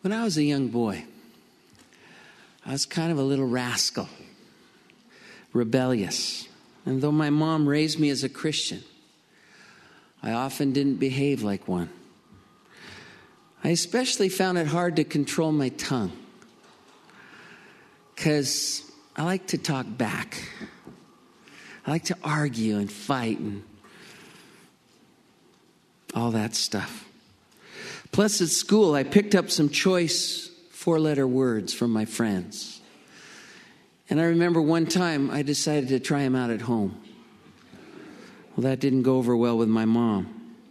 When I was a young boy, I was kind of a little rascal, rebellious. And though my mom raised me as a Christian, I often didn't behave like one. I especially found it hard to control my tongue because I like to talk back. I like to argue and fight and all that stuff. Plus, at school, I picked up some choice four-letter words from my friends. And I remember one time I decided to try them out at home. Well, that didn't go over well with my mom.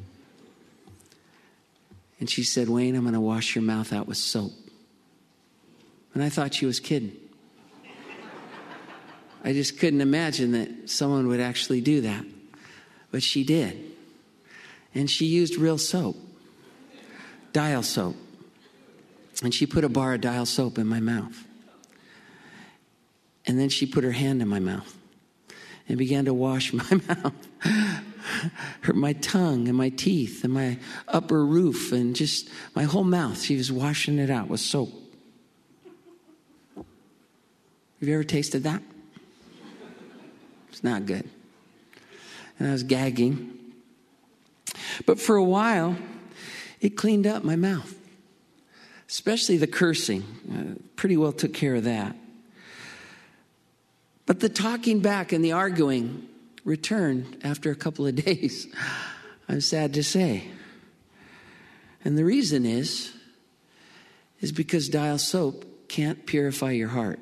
And she said, "Wayne, I'm going to wash your mouth out with soap." And I thought she was kidding. I just couldn't imagine that someone would actually do that. But she did. And she used real soap. Dial soap. And she put a bar of Dial soap in my mouth. And then she put her hand in my mouth and began to wash my mouth, my tongue and my teeth and my upper roof and just my whole mouth. She was washing it out with soap. Have you ever tasted that? It's not good. And I was gagging. But for a while, it cleaned up my mouth, especially the cursing. Pretty well took care of that. But the talking back and the arguing returned after a couple of days, I'm sad to say. And the reason is because Dial soap can't purify your heart.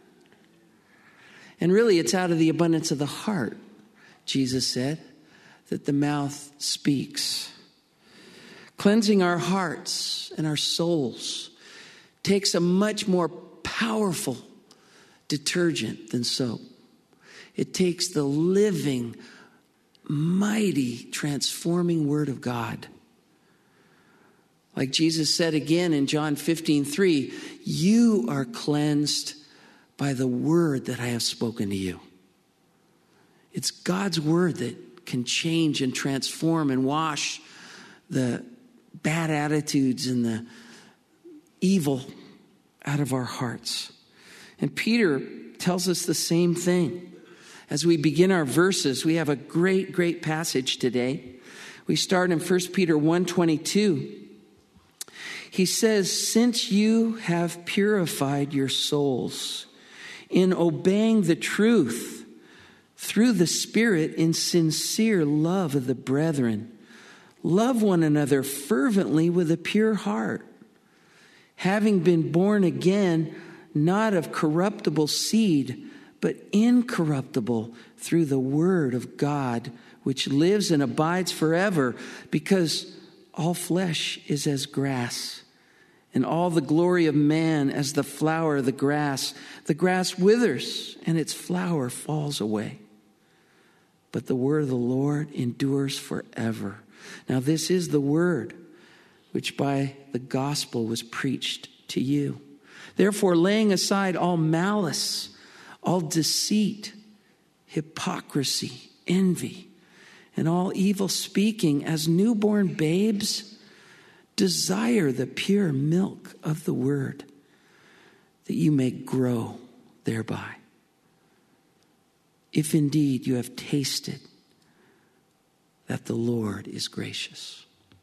And really, it's out of the abundance of the heart, Jesus said, that the mouth speaks. Cleansing our hearts and our souls takes a much more powerful detergent than soap. It takes the living, mighty, transforming Word of God. Like Jesus said again in John 15:3, "You are cleansed by the word that I have spoken to you." It's God's word that can change and transform and wash the bad attitudes and the evil out of our hearts. And Peter tells us the same thing. As we begin our verses, we have a great, great passage today. We start in 1 Peter 1:22. He says, "Since you have purified your souls in obeying the truth through the Spirit in sincere love of the brethren, love one another fervently with a pure heart, having been born again, not of corruptible seed, but incorruptible through the word of God, which lives and abides forever, because all flesh is as grass, and all the glory of man as the flower of the grass. The grass withers, and its flower falls away. But the word of the Lord endures forever." Now this is the word which by the gospel was preached to you. Therefore, laying aside all malice, all deceit, hypocrisy, envy, and all evil speaking, as newborn babes, desire the pure milk of the word, that you may grow thereby, if indeed you have tasted that the Lord is gracious.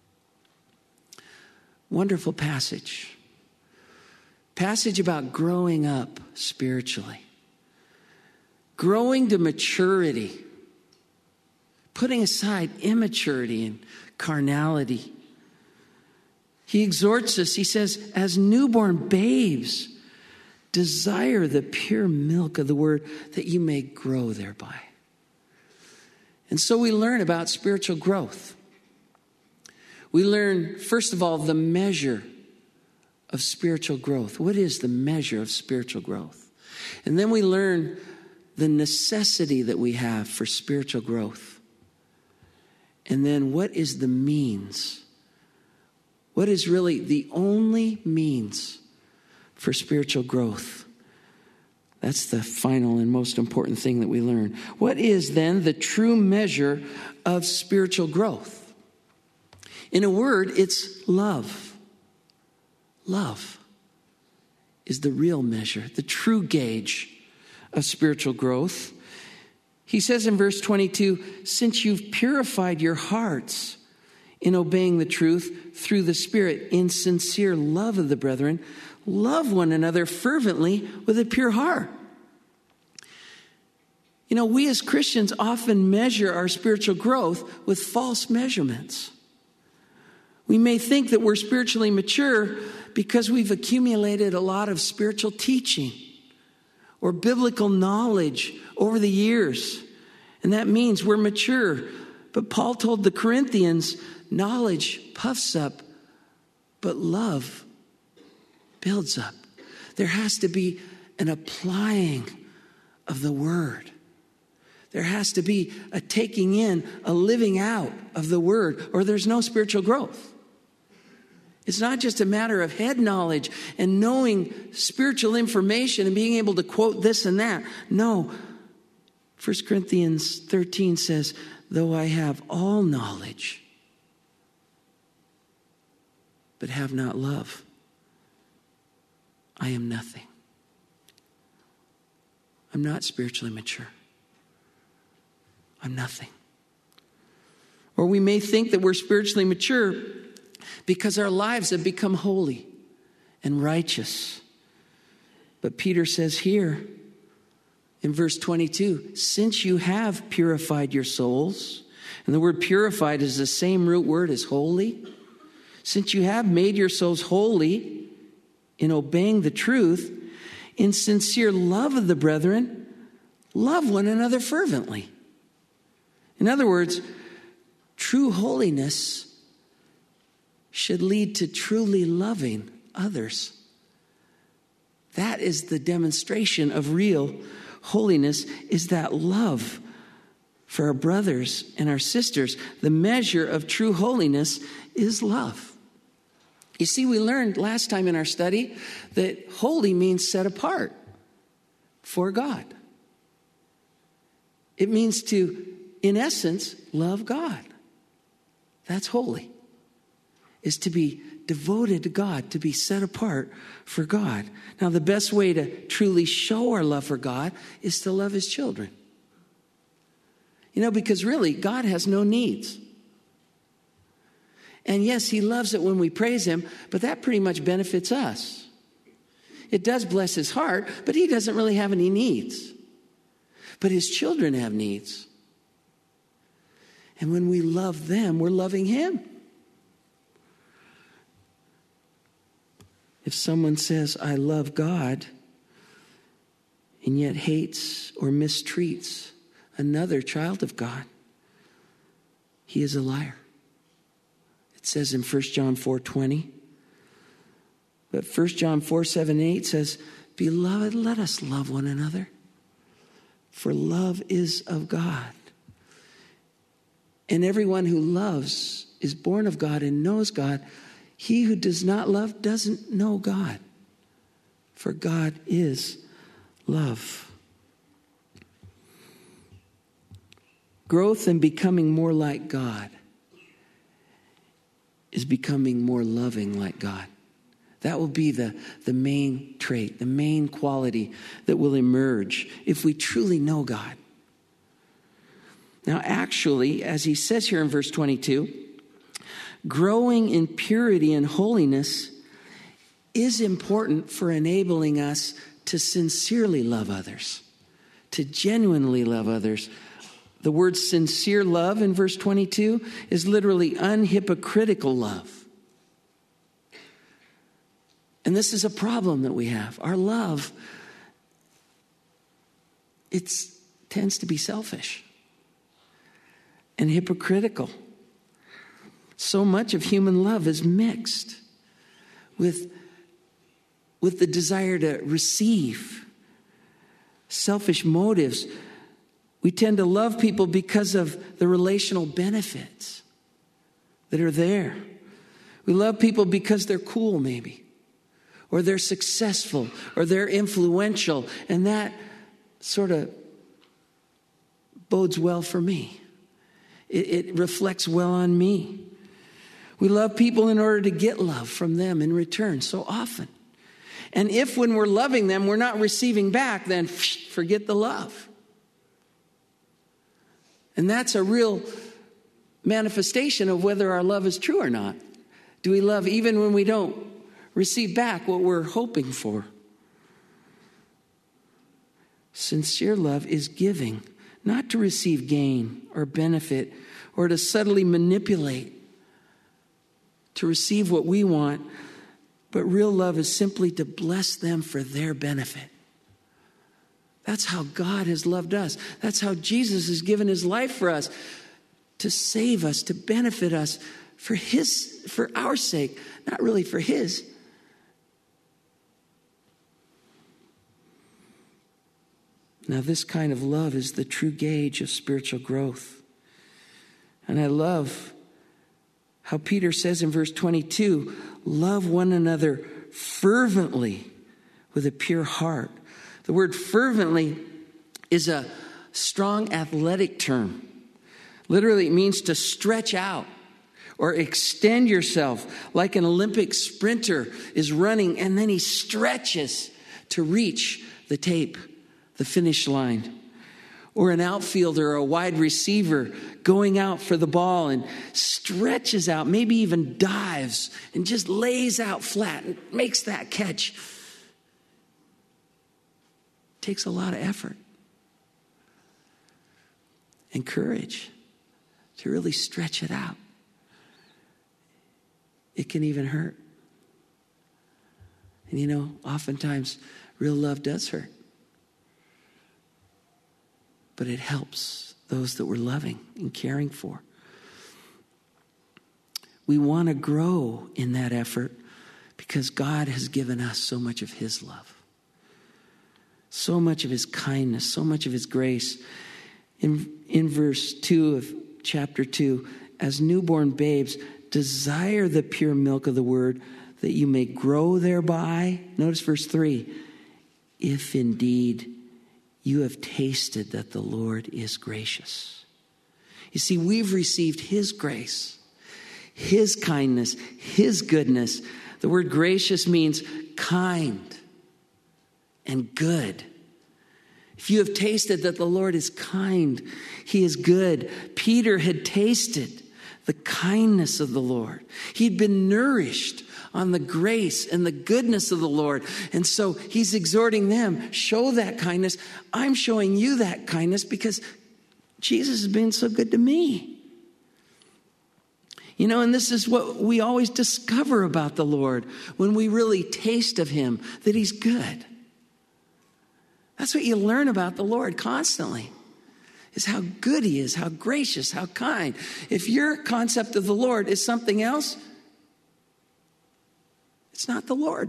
Wonderful passage. Passage about growing up spiritually. Growing to maturity. Putting aside immaturity and carnality. He exhorts us, he says, as newborn babes, desire the pure milk of the word that you may grow thereby. And so we learn about spiritual growth. We learn, first of all, the measure of spiritual growth. What is the measure of spiritual growth? And then we learn the necessity that we have for spiritual growth. And then what is the means? What is really the only means for spiritual growth? That's the final and most important thing that we learn. What is then the true measure of spiritual growth? In a word, it's love. Love. is the real measure, the true gauge of spiritual growth. He says in verse 22, since you've purified your hearts in obeying the truth through the Spirit in sincere love of the brethren, love one another fervently with a pure heart. You know, we as Christians often measure our spiritual growth with false measurements. We may think that we're spiritually mature because we've accumulated a lot of spiritual teaching or biblical knowledge over the years. And that means we're mature. But Paul told the Corinthians, knowledge puffs up, but love builds up. There has to be an applying of the word. There has to be a taking in, a living out of the word, or there's no spiritual growth. It's not just a matter of head knowledge and knowing spiritual information and being able to quote this and that. No. 1 Corinthians 13 says, though I have all knowledge, but have not love, I am nothing. I'm not spiritually mature. I'm nothing. Or we may think that we're spiritually mature because our lives have become holy and righteous. But Peter says here in verse 22, since you have purified your souls, and the word purified is the same root word as holy, since you have made your souls holy in obeying the truth, in sincere love of the brethren, love one another fervently. In other words, true holiness should lead to truly loving others. That is the demonstration of real holiness, is that love for our brothers and our sisters. The measure of true holiness is love. You see, we learned last time in our study that holy means set apart for God. It means to, in essence, love God. That's holy. Is to be devoted to God, to be set apart for God. Now, the best way to truly show our love for God is to love his children. You know, because really, God has no needs. And yes, he loves it when we praise him, but that pretty much benefits us. It does bless his heart, but he doesn't really have any needs. But his children have needs. And when we love them, we're loving him. If someone says, I love God, and yet hates or mistreats another child of God, he is a liar. It says in 1 John 4:20. But 1 John 4:7-8 says, Beloved, let us love one another, for love is of God. And everyone who loves is born of God and knows God. He who does not love doesn't know God, for God is love. Growth in becoming more like God is becoming more loving like God. That will be the main trait, the main quality that will emerge if we truly know God. Now, actually, as he says here in verse 22, growing in purity and holiness is important for enabling us to sincerely love others, to genuinely love others. The word sincere love in verse 22 is literally unhypocritical love. And this is a problem that we have. Our love, it tends to be selfish and hypocritical. So much of human love is mixed with the desire to receive, selfish motives. We tend to love people because of the relational benefits that are there. We love people because they're cool, maybe, or they're successful, or they're influential, and that sort of bodes well for me. It reflects well on me. We love people in order to get love from them in return so often. And if when we're loving them, we're not receiving back, then forget the love. And that's a real manifestation of whether our love is true or not. Do we love even when we don't receive back what we're hoping for? Sincere love is giving, not to receive gain or benefit or to subtly manipulate to receive what we want, but real love is simply to bless them for their benefit. That's how God has loved us. That's how Jesus has given his life for us, to save us, to benefit us for our sake, not really for his. Now, this kind of love is the true gauge of spiritual growth. And I love how Peter says in verse 22, love one another fervently with a pure heart. The word fervently is a strong athletic term. Literally, it means to stretch out or extend yourself, like an Olympic sprinter is running and then he stretches to reach the tape, the finish line. Or an outfielder or a wide receiver going out for the ball and stretches out, maybe even dives and just lays out flat and makes that catch. Takes a lot of effort and courage to really stretch it out. It can even hurt. And oftentimes real love does hurt. But it helps those that we're loving and caring for. We want to grow in that effort because God has given us so much of his love, so much of his kindness, so much of his grace. In verse 2 of chapter 2, as newborn babes, desire the pure milk of the word that you may grow thereby. Notice verse 3, if indeed you have tasted that the Lord is gracious. You see, we've received his grace, his kindness, his goodness. The word gracious means kind and good. If you have tasted that the Lord is kind, he is good. Peter had tasted the kindness of the Lord. He'd been nourished on the grace and the goodness of the Lord. And so he's exhorting them, show that kindness. I'm showing you that kindness because Jesus has been so good to me. And this is what we always discover about the Lord when we really taste of him, that he's good. That's what you learn about the Lord constantly, is how good he is, how gracious, how kind. If your concept of the Lord is something else, it's not the Lord.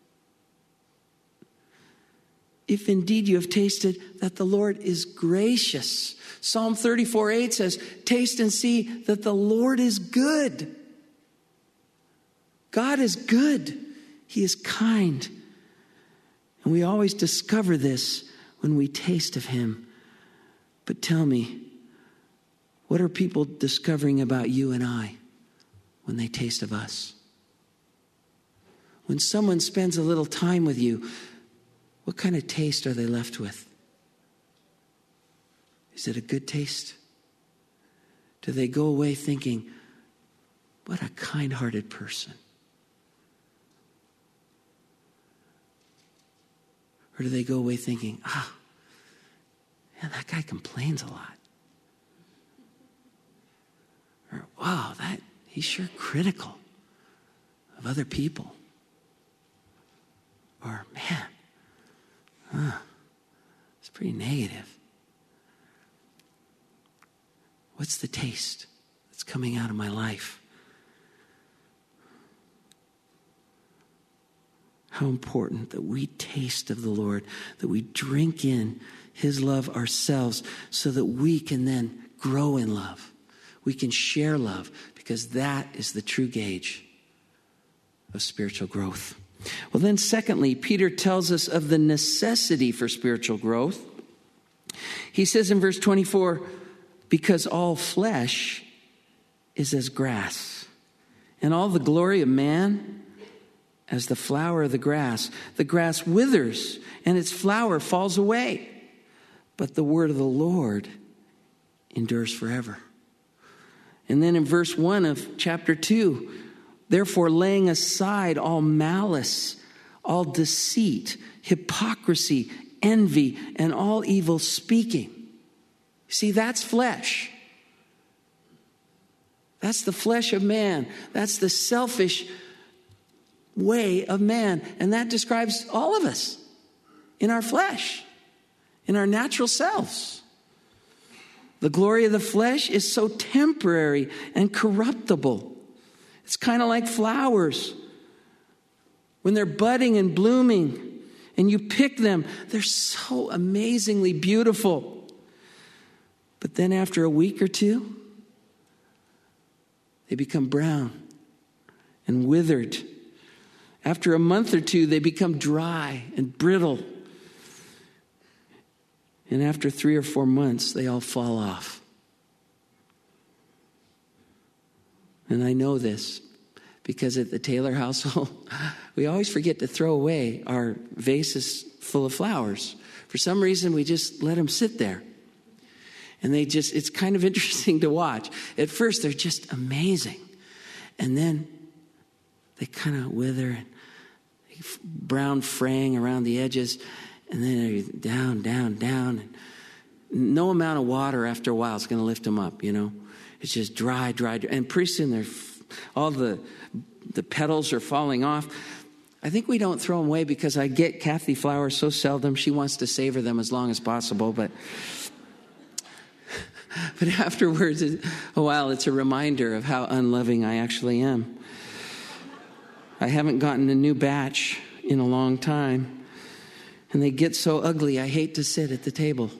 If indeed you have tasted that the Lord is gracious. Psalm 34:8 says, taste and see that the Lord is good. God is good. He is kind. And we always discover this when we taste of him. But tell me, what are people discovering about you and I when they taste of us? When someone spends a little time with you, what kind of taste are they left with? Is it a good taste? Do they go away thinking, what a kind-hearted person? Or do they go away thinking, that guy complains a lot? Or, wow, he's sure critical of other people. Or, man, it's pretty negative. What's the taste that's coming out of my life? How important that we taste of the Lord, that we drink in his love ourselves so that we can then grow in love. We can share love because that is the true gauge of spiritual growth. Well, then secondly, Peter tells us of the necessity for spiritual growth. He says in verse 24, because all flesh is as grass, and all the glory of man as the flower of the grass withers and its flower falls away. But the word of the Lord endures forever. And then in verse 1 of chapter 2, therefore laying aside all malice, all deceit, hypocrisy, envy, and all evil speaking. See, that's flesh. That's the flesh of man. That's the selfish way of man. And that describes all of us in our flesh, in our natural selves. The glory of the flesh is so temporary and corruptible. It's kind of like flowers. When they're budding and blooming and you pick them, they're so amazingly beautiful. But then after a week or two, they become brown and withered. After a month or two, they become dry and brittle. And after 3 or 4 months, they all fall off. And I know this because at the Taylor household, we always forget to throw away our vases full of flowers. For some reason, we just let them sit there. And it's kind of interesting to watch. At first, they're just amazing. And then they kind of wither and brown fraying around the edges. And then they're down, down, down. And no amount of water after a while is going to lift them up, you know. It's just dry, dry, dry. And pretty soon all the petals are falling off. I think we don't throw them away because I get Kathy flowers so seldom. She wants to savor them as long as possible. But afterwards, a while, it's a reminder of how unloving I actually am. I haven't gotten a new batch in a long time. And they get so ugly, I hate to sit at the table.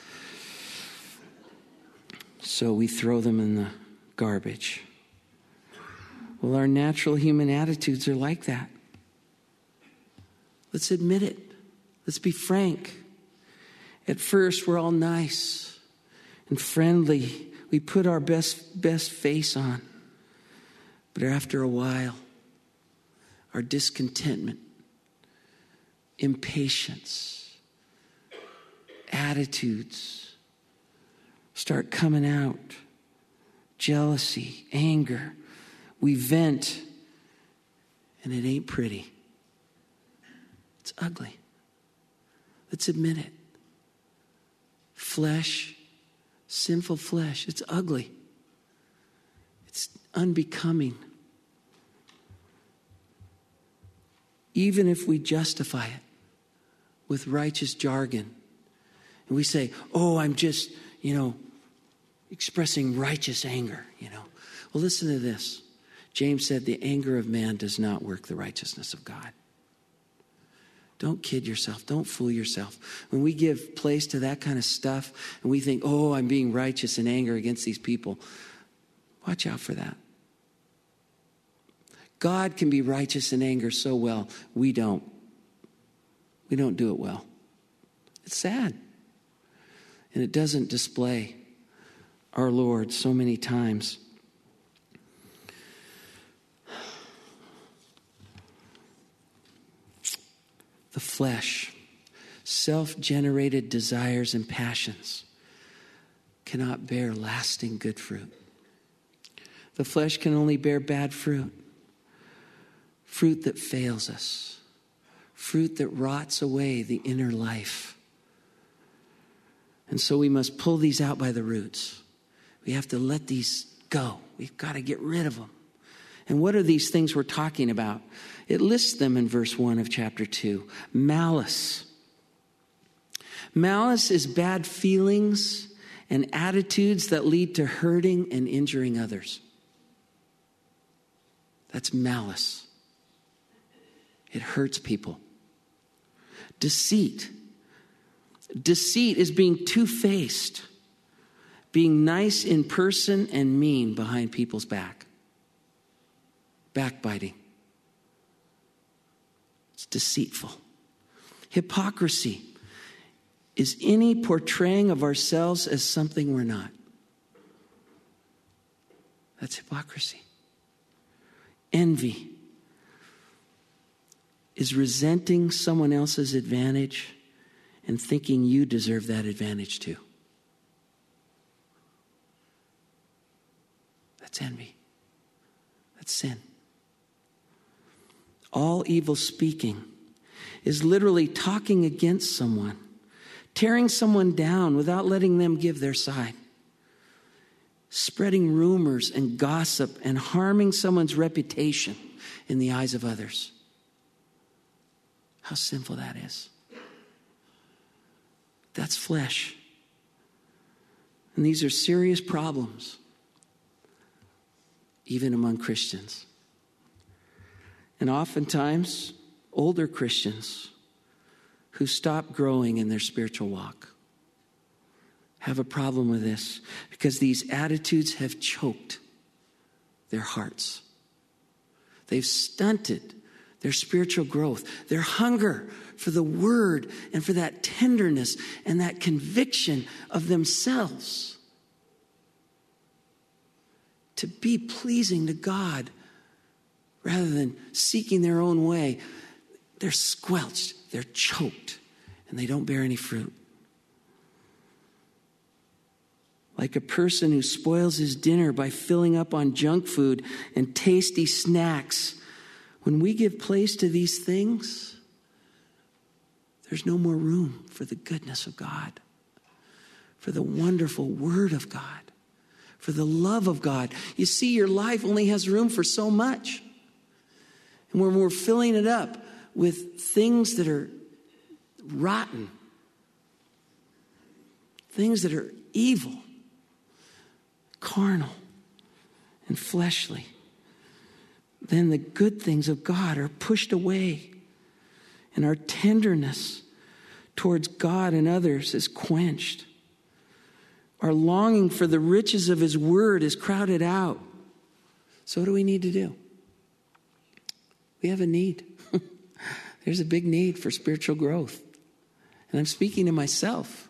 So we throw them in the garbage. Well, our natural human attitudes are like that. Let's admit it. Let's be frank. At first, we're all nice and friendly. We put our best face on. But after a while, our discontentment, impatience, attitudes start coming out. Jealousy, anger. We vent, and it ain't pretty. It's ugly. Let's admit it. Flesh, sinful flesh, it's ugly. It's unbecoming. Even if we justify it with righteous jargon, and we say, oh, I'm just, expressing righteous anger, Well, listen to this. James said, the anger of man does not work the righteousness of God. Don't kid yourself. Don't fool yourself. When we give place to that kind of stuff and we think, oh, I'm being righteous in anger against these people, watch out for that. God can be righteous in anger so well. We don't. We don't do it well. It's sad. And it doesn't display our Lord so many times. The flesh, self-generated desires and passions cannot bear lasting good fruit. The flesh can only bear bad fruit. Fruit that fails us. Fruit that rots away the inner life. And so we must pull these out by the roots. We have to let these go. We've got to get rid of them. And what are these things we're talking about? It lists them in verse 1 of chapter 2. Malice. Malice is bad feelings and attitudes that lead to hurting and injuring others. That's malice. It hurts people. Deceit. Deceit is being two-faced, being nice in person and mean behind people's back. Backbiting. It's deceitful. Hypocrisy is any portraying of ourselves as something we're not. That's hypocrisy. Envy is resenting someone else's advantage and thinking you deserve that advantage too. That's envy. That's sin. All evil speaking is literally talking against someone, tearing someone down without letting them give their side, spreading rumors and gossip and harming someone's reputation in the eyes of others. How sinful that is. That's flesh. And these are serious problems, even among Christians. And oftentimes, older Christians who stop growing in their spiritual walk have a problem with this because these attitudes have choked their hearts. They've stunted their spiritual growth, their hunger for the word and for that tenderness and that conviction of themselves to be pleasing to God rather than seeking their own way. They're squelched, they're choked, and they don't bear any fruit. Like a person who spoils his dinner by filling up on junk food and tasty snacks. When we give place to these things, there's no more room for the goodness of God, for the wonderful word of God, for the love of God. You see, your life only has room for so much. And when we're filling it up with things that are rotten, things that are evil, carnal, and fleshly, then the good things of God are pushed away, and our tenderness towards God and others is quenched. Our longing for the riches of his word is crowded out. So what do we need to do? We have a need. There's a big need for spiritual growth. And I'm speaking to myself.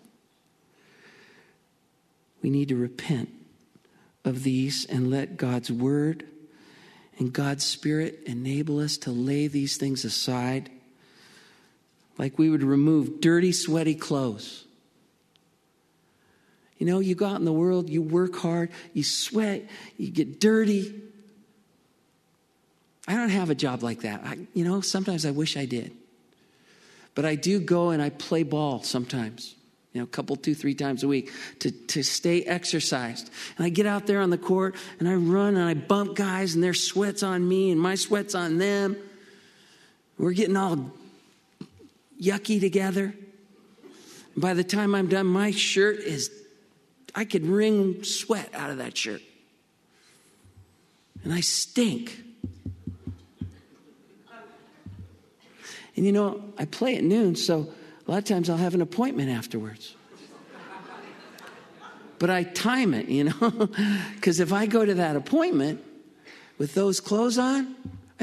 We need to repent of these and let God's word and God's Spirit enable us to lay these things aside, like we would remove dirty, sweaty clothes. You know, you go out in the world, you work hard, you sweat, you get dirty. I don't have a job like that. Sometimes I wish I did. But I do go and I play ball sometimes. A couple, 2-3 times a week to stay exercised. And I get out there on the court and I run and I bump guys and their sweat's on me and my sweat's on them. We're getting all yucky together. And by the time I'm done, my shirt I could wring sweat out of that shirt. And I stink. And I play at noon, so a lot of times I'll have an appointment afterwards. But I time it, because if I go to that appointment with those clothes on,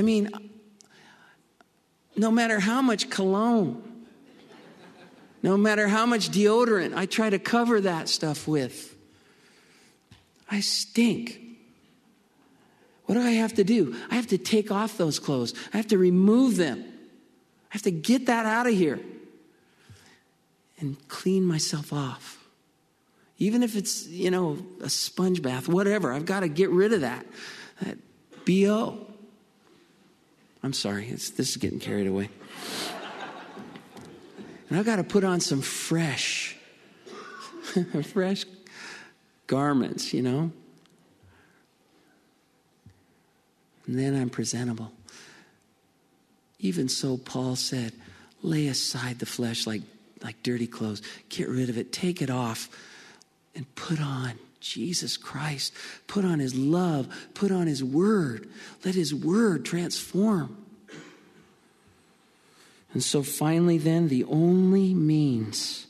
no matter how much cologne, no matter how much deodorant I try to cover that stuff with, I stink. What do I have to do? I have to take off those clothes. I have to remove them. I have to get that out of here and clean myself off. Even if it's, a sponge bath, whatever. I've got to get rid of that BO. I'm sorry, this is getting carried away. And I've got to put on some fresh garments, And then I'm presentable. Even so, Paul said, lay aside the flesh like dirty clothes. Get rid of it. Take it off and put on Jesus Christ. Put on his love. Put on his word. Let his word transform. And so finally then, the only means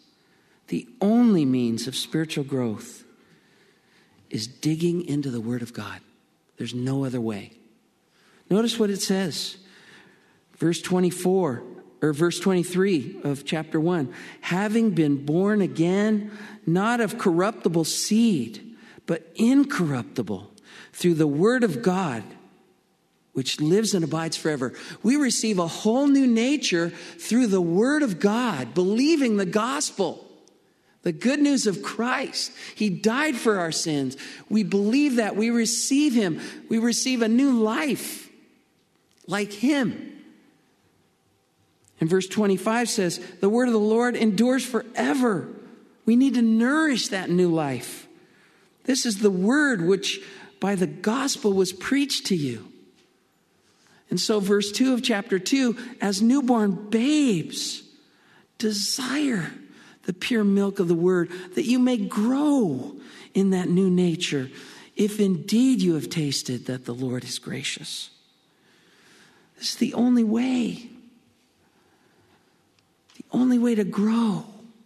of spiritual growth is digging into the word of God. There's no other way. Notice what it says. Verse 24, or verse 23 of chapter 1. Having been born again, not of corruptible seed, but incorruptible, through the word of God, which lives and abides forever. We receive a whole new nature through the Word of God, believing the gospel, the good news of Christ. He died for our sins. We believe that. We receive him. We receive a new life like him. And verse 25 says, the word of the Lord endures forever. We need to nourish that new life. This is the word which by the gospel was preached to you. And so verse 2 of chapter 2, as newborn babes, desire the pure milk of the word, that you may grow in that new nature, if indeed you have tasted that the Lord is gracious. This is the only way. The only way to grow.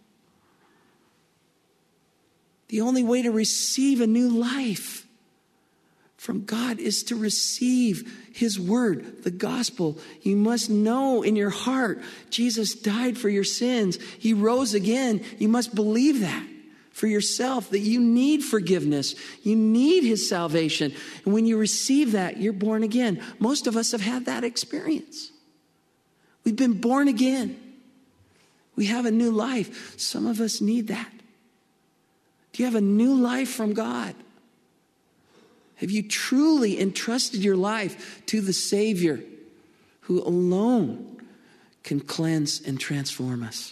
The only way to receive a new life from God is to receive his word, the gospel. You must know in your heart, Jesus died for your sins. He rose again. You must believe that for yourself, that you need forgiveness. You need his salvation. And when you receive that, you're born again. Most of us have had that experience. We've been born again. We have a new life. Some of us need that. Do you have a new life from God? Have you truly entrusted your life to the Savior who alone can cleanse and transform us?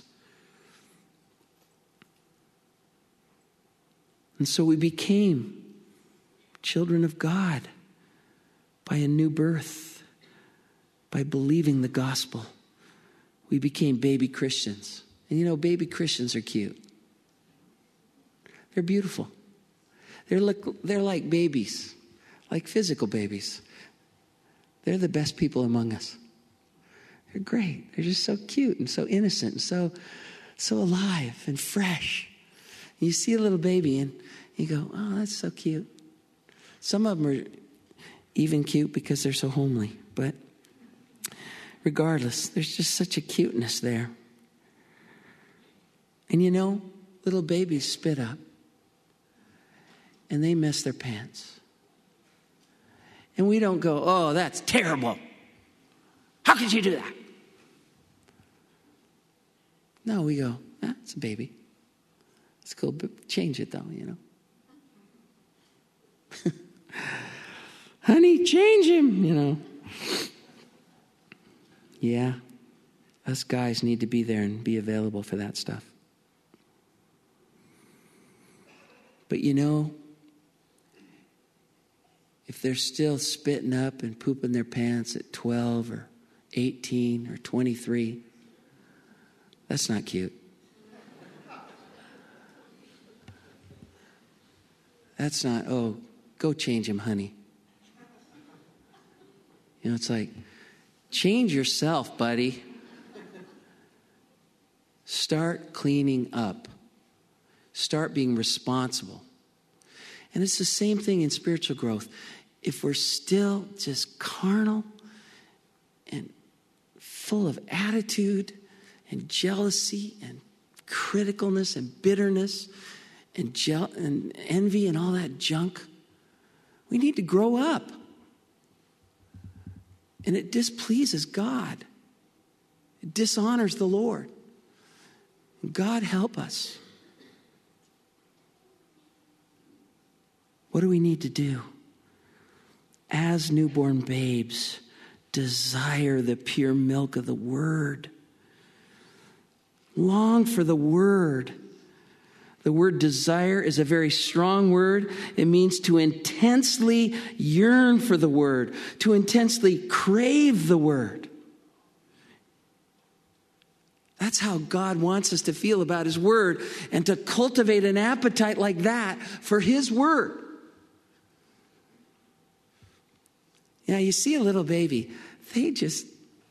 And so we became children of God by a new birth, by believing the gospel. We became baby Christians. And you know, baby Christians are cute. They're beautiful. They're like babies, like physical babies. They're the best people among us. They're great. They're just so cute and so innocent and so alive and fresh. You see a little baby and you go, oh, that's so cute. Some of them are even cute because they're so homely. But regardless, there's just such a cuteness there. And you know, little babies spit up. And they mess their pants. And we don't go, oh, that's terrible. How could you do that? No, we go, it's a baby. It's cool, but change it though, you know. Honey, change him, you know. Yeah, us guys need to be there and be available for that stuff. But you know, if they're still spitting up and pooping their pants at 12 or 18 or 23, that's not cute. That's not, oh, go change him, honey. You know, it's like, change yourself, buddy. Start cleaning up. Start being responsible. And it's the same thing in spiritual growth. If we're still just carnal and full of attitude and jealousy and criticalness and bitterness and envy and all that junk, we need to grow up. And it displeases God. It dishonors the Lord. God help us. What do we need to do? As newborn babes, desire the pure milk of the word. Long for the word. The word desire is a very strong word. It means to intensely yearn for the word, to intensely crave the word. That's how God wants us to feel about his word, and to cultivate an appetite like that for his word. You know, you see a little baby, they just,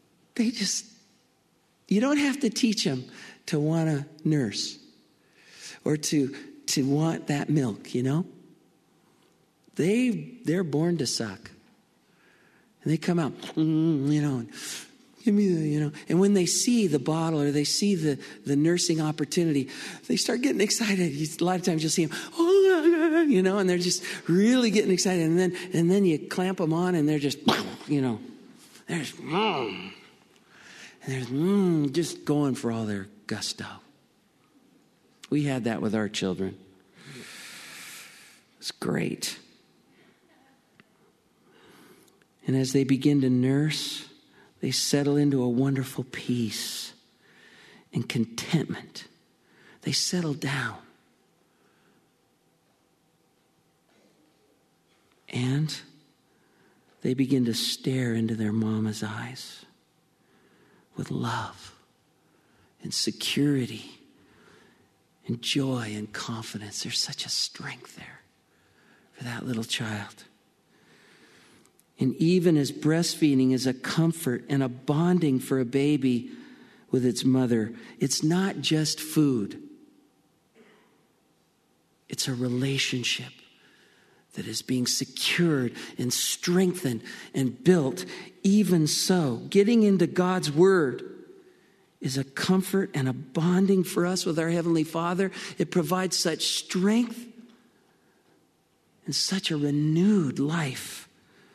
you don't have to teach them to want to nurse or to want that milk, you know. They're born to suck. And they come out, you know, give me the, you know. And when they see the bottle or they see the nursing opportunity, they start getting excited. A lot of times you'll see them, oh, you know, and they're just really getting excited. And then you clamp them on and they're just, there's mom. And there's just going for all their gusto. We had that with our children. It's great. And as they begin to nurse, they settle into a wonderful peace and contentment. They settle down. And they begin to stare into their mama's eyes with love and security and joy and confidence. There's such a strength there for that little child. And even as breastfeeding is a comfort and a bonding for a baby with its mother, it's not just food. It's a relationship that is being secured and strengthened and built. Even so, getting into God's word is a comfort and a bonding for us with our Heavenly Father. It provides such strength and such a renewed life.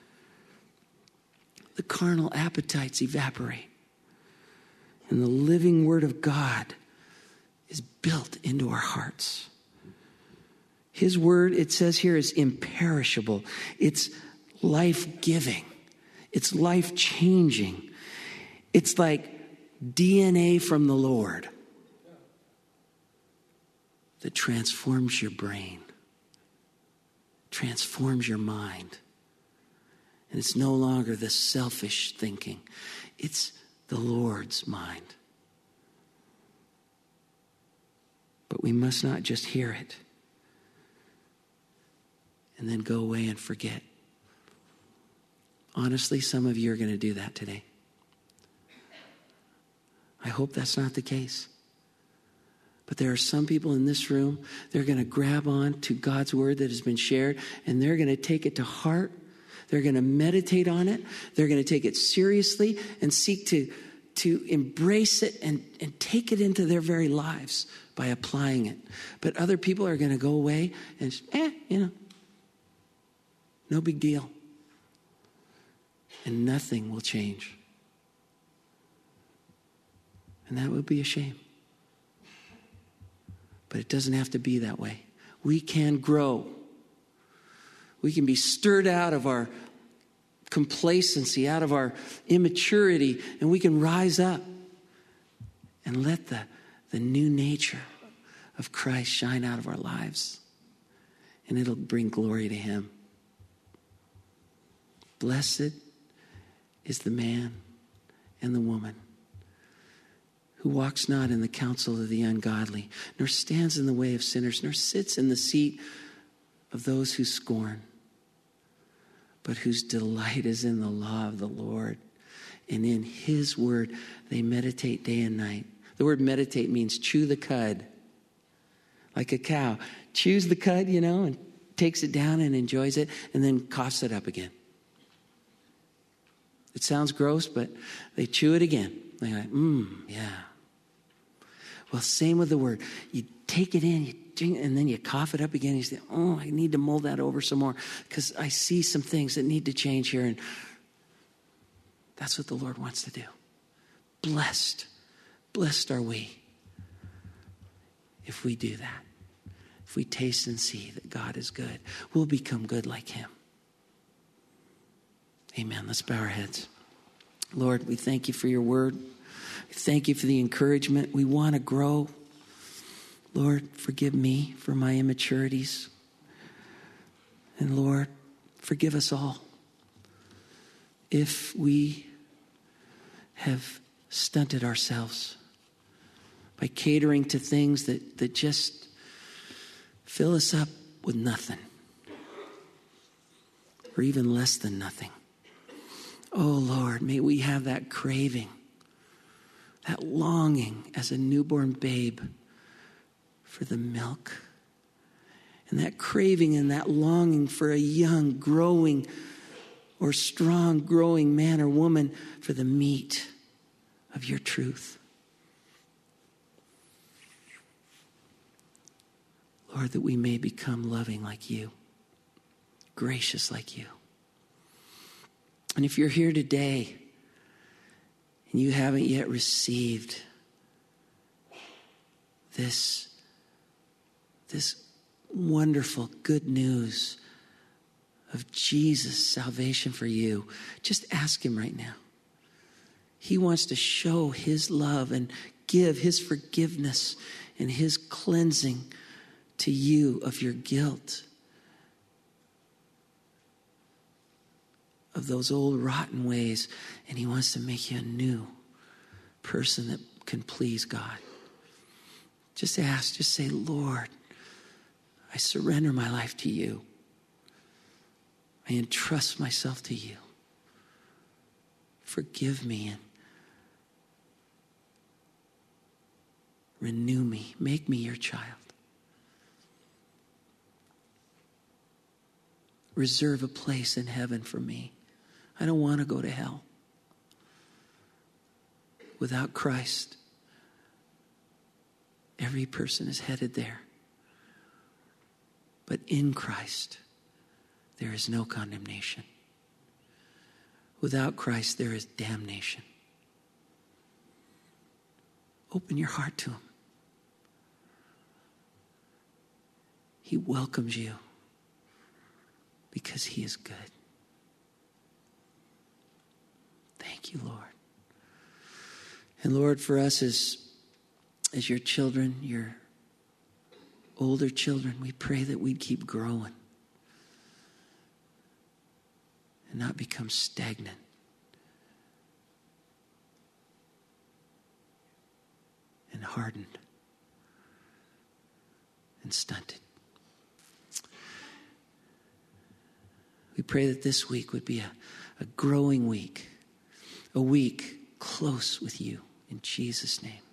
The carnal appetites evaporate, and the living word of God is built into our hearts. His word, it says here, is imperishable. It's life-giving. It's life-changing. It's like DNA from the Lord that transforms your brain, transforms your mind. And it's no longer the selfish thinking. It's the Lord's mind. But we must not just hear it and then go away and forget. Honestly, some of you are going to do that today. I hope that's not the case. But there are some people in this room, they're going to grab on to God's word that has been shared, and they're going to take it to heart. They're going to meditate on it. They're going to take it seriously and seek to embrace it and take it into their very lives by applying it. But other people are going to go away and, no big deal. And nothing will change. And that would be a shame. But it doesn't have to be that way. We can grow. We can be stirred out of our complacency, out of our immaturity, and we can rise up and let the new nature of Christ shine out of our lives. And it'll bring glory to him. Blessed is the man and the woman who walks not in the counsel of the ungodly, nor stands in the way of sinners, nor sits in the seat of those who scorn, but whose delight is in the law of the Lord. And in his word, they meditate day and night. The word meditate means chew the cud. Like a cow. Chews the cud, and takes it down and enjoys it, and then coughs it up again. It sounds gross, but they chew it again. They're like, yeah. Well, same with the word. You take it in, and then you cough it up again. You say, I need to mull that over some more because I see some things that need to change here. And that's what the Lord wants to do. Blessed are we if we do that. If we taste and see that God is good, we'll become good like him. Amen. Let's bow our heads. Lord, we thank you for your word. We thank you for the encouragement. We want to grow. Lord, forgive me for my immaturities. And Lord, forgive us all if we have stunted ourselves by catering to things that just fill us up with nothing, or even less than nothing. Oh Lord, may we have that craving, that longing as a newborn babe for the milk, and that craving and that longing for a young, growing, or strong, growing man or woman for the meat of your truth. Lord, that we may become loving like you, gracious like you. And if you're here today and you haven't yet received this wonderful good news of Jesus' salvation for you, just ask him right now. He wants to show his love and give his forgiveness and his cleansing to you of your guilt, of those old rotten ways, and he wants to make you a new person that can please God. Just ask, just say, Lord, I surrender my life to you. I entrust myself to you. Forgive me and renew me. Make me your child. Reserve a place in heaven for me. I don't want to go to hell. Without Christ, every person is headed there. But in Christ, there is no condemnation. Without Christ, there is damnation. Open your heart to him. He welcomes you because he is good. Thank you, Lord. And Lord, for us as your children, your older children, we pray that we'd keep growing and not become stagnant. And hardened and stunted. We pray that this week would be a growing week, a week close with you. In Jesus' name.